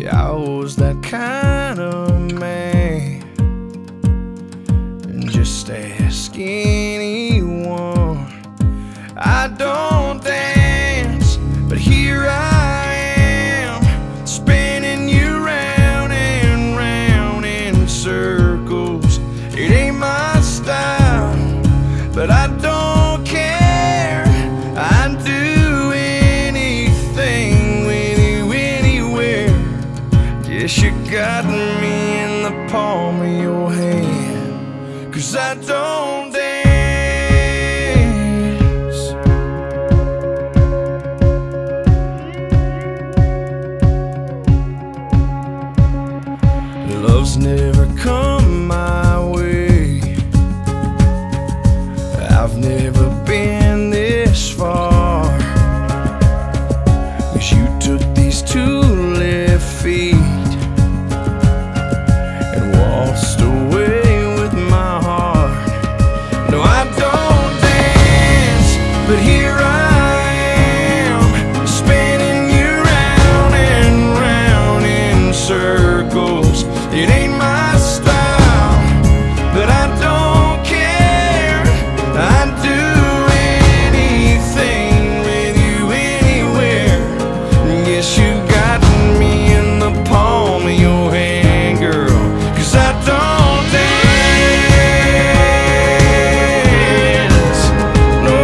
I was that kind of man, and just ask anyone. I don't dance, but here I am, spinning you round and round in circles. It ain't my style, but I don't care. I'd do anything with you anywhere. Guess you got me in the palm of your hand, 'cause I don't dance. Love's never come my way. I've never been this far, 'cause you took these 2 left feet and waltzed away with my heart. No, I don't dance, but here I am, spinning you round and round in circles. It ain't my style, but I don't care. I'd do anything with you anywhere. Guess you got me in the palm of your hand, girl, 'cause I don't dance. No,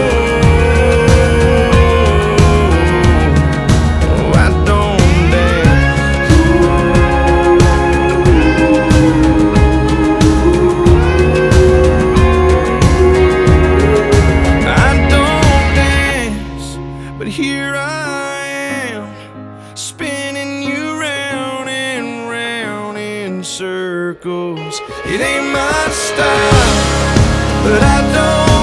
I don't dance. I don't dance, but here I am, spinning you round and round in circles. It ain't my style, but I don't